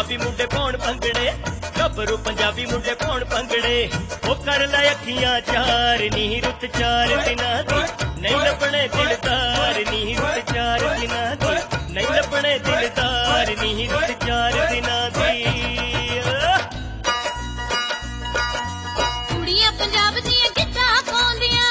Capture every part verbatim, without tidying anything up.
पंजाबी मुंडे पाउण भंगड़े गभरू पंजाबी मुंडे पाउण भंगड़े ओ कर लै अखियां चार नी रुत चार दिनां दी नहीं लभणे दिलदार नी रुत चार दिनां दी नहीं लभणे दिलदार नी रुत चार दिनां दी कुड़ियां पंजाब दियां गिद्धा पाउंदियां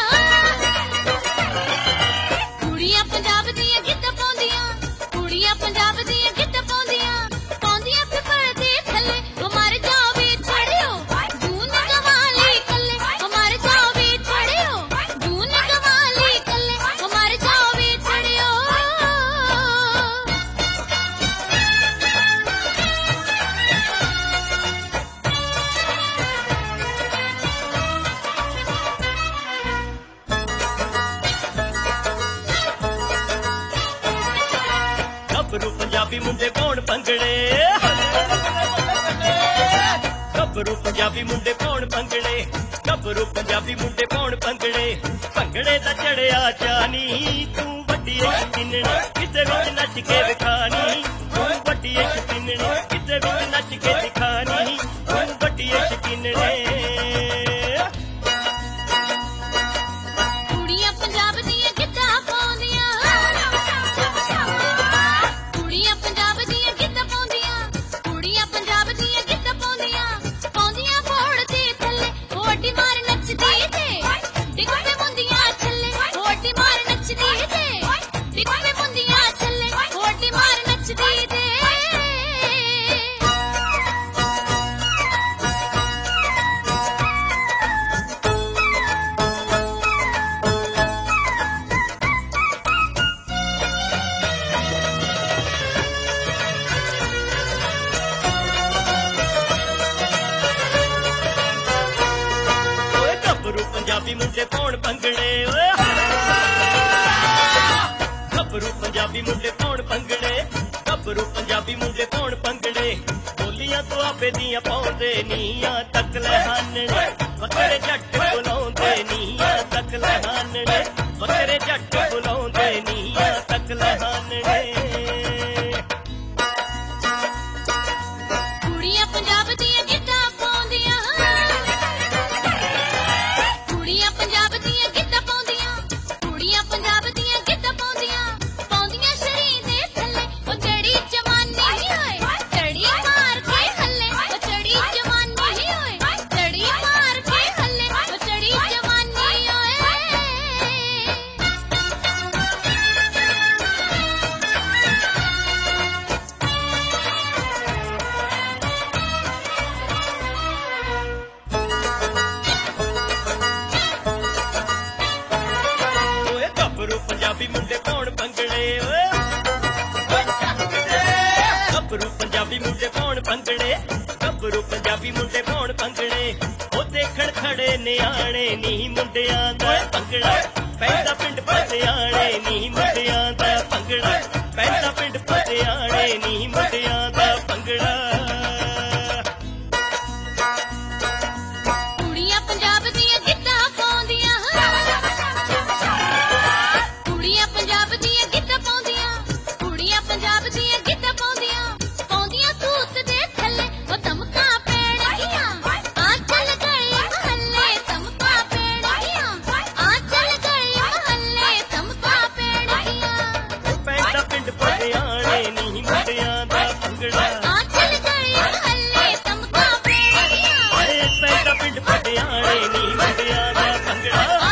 कुड़ियां पंजाब दियां गिद्धा पाउंदियां कुड़ियां पंजाब दियां गिद्धा पाउंदियां पाउंदियां पिपल दे थल्ले हमारे जावे चढ़ियो दून गवाले कल्ले हमारे जावे चढ़ियो दून गवाले कल्ले हमारे जावे चढ़ियो गभरू पंजाबी मुंडे पाउण भंगड़े गभरू पंजाबी मुंडे पाउण भंगड़े गभरू पंजाबी मुंडे पाउण भंगड़े भंगड़े दा चढ़िया चानी तू वड्डी शकीनणी किते विच नच के दिखानी तू वड्डी शकीनणी किते विच नच के दिखानी तू वड्डी शकीनणी कुड़ियां पंजाब दियां गिद्धा पाउंदियां कुड़ियां पंजाब दियां गिद्धा पाउंदियां कुड़ियां पंजाब दियां गिद्धा पाउंदियां पाउंदियां घोड़ दे थल्ले होटी मार नचदी ते डिग पे मुंदियां थल्ले होटी मार नचदी ते डिग पे मुंदियां थल्ले होटी मार नचदी ते ओए गभरू पंजाबी मुंडे पाउण भंगड़े ओए गभरू पंजाबी मुंडे पाउण भंगड़े गभरू पंजाबी मुंडे पाउण भंगड़े बोलियां तो आपे दियां पाउंदे नीयां तक ले हानणे बकरे जट बुलाउंदे नीयां तक ले हानणे बकरे जट बुलाउंदे नीयां तक ले हानणे कुड़ियां पंजाब दियां गिद्धा पाउंदियां कुड़ियां पंजाब दियां गिद्धा पाउंदियां कुड़ियां पंजाब दियां गिद्धा पाउंदियां पाउंदियां शरीर दे थल्ले ओ चढ़ी जवानी होए चढ़ी मार के हल्ले ओ चढ़ी जवानी होए चढ़ी मार के हल्ले ओ चढ़ी जवानी होए ओए गभरू पंजाबी मुंडे पाउण भंगड़े ओए गभरू पंजाबी मुंडे पाउण भंगड़े गभरू पंजाबी मुंडे पाउण भंगड़े ओ देखण खड़े नियाणे नी मुंडियां दा भंगड़ा पैंदा पिंड पटियाणे नी मुंडियां दा भंगड़ा पैंदा पिंड पटियाणे नी मुंडियां दा भंगड़ा कुड़ियां पंजाब दियां गिद्धा पाउंदियां कुड़ियां पंजाब दियां गिद्धा पाउंदियां कुड़ियां पंजाब दियां गिद्धा पाउंदियां पाउंदियां सूत दे थल्ले ओ तमका पैणगियां आ चल गए महल्ले तमका पैणगियां आ चल गए महल्ले तमका पैणगियां पैंदा पिंड पटियाणे नी मुंडियां दा भंगड़ा आ चल गए महल्ले तमका पैणगियां पैंदा पिंड पटियाणे नी मुंडियां दा भंगड़ा